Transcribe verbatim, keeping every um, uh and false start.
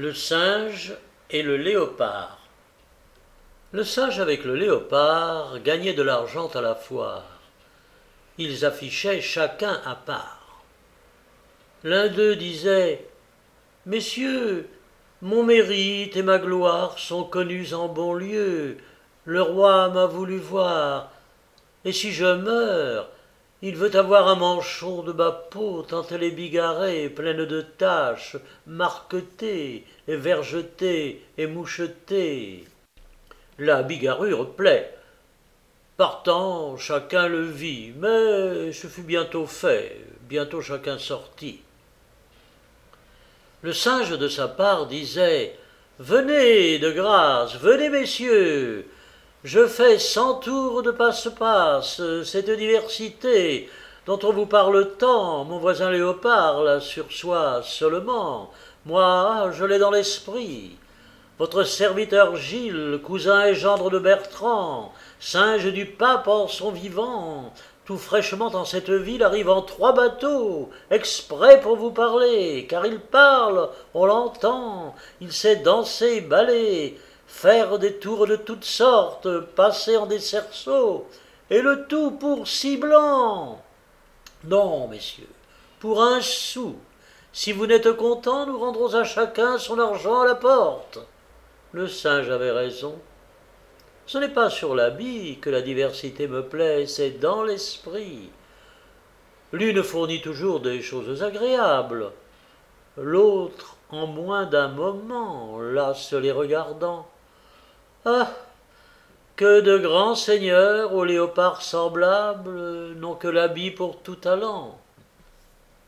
Le singe et le léopard. Le singe avec le léopard gagnaient de l'argent à la foire. Ils affichaient chacun à part. L'un d'eux disait « Messieurs, mon mérite et ma gloire sont connus en bon lieu. Le roi m'a voulu voir, et si je meurs, il veut avoir un manchon de ma peau, tant elle est bigarrée, pleine de taches, marquetée, et vergetée, et mouchetée. La bigarrure plaît. Partant, chacun le vit, mais ce fut bientôt fait, bientôt chacun sortit. Le singe de sa part disait « Venez de grâce, venez messieurs, je fais cent tours de passe-passe, cette diversité dont on vous parle tant, mon voisin léopard la sursoit seulement, moi je l'ai dans l'esprit. Votre serviteur Gilles, cousin et gendre de Bertrand, singe du pape en son vivant, tout fraîchement en cette ville arrive en trois bateaux, exprès pour vous parler, car il parle, on l'entend, il sait danser, baller, faire des tours de toutes sortes, passer en des cerceaux, et le tout pour six blancs. Non, messieurs, pour un sou. Si vous n'êtes contents, nous rendrons à chacun son argent à la porte. Le singe avait raison. Ce n'est pas sur l'habit que la diversité me plaît, c'est dans l'esprit. L'une fournit toujours des choses agréables, l'autre en moins d'un moment, lasse les regardants. Ah, que de grands seigneurs aux léopards semblables n'ont que l'habit pour tout talent.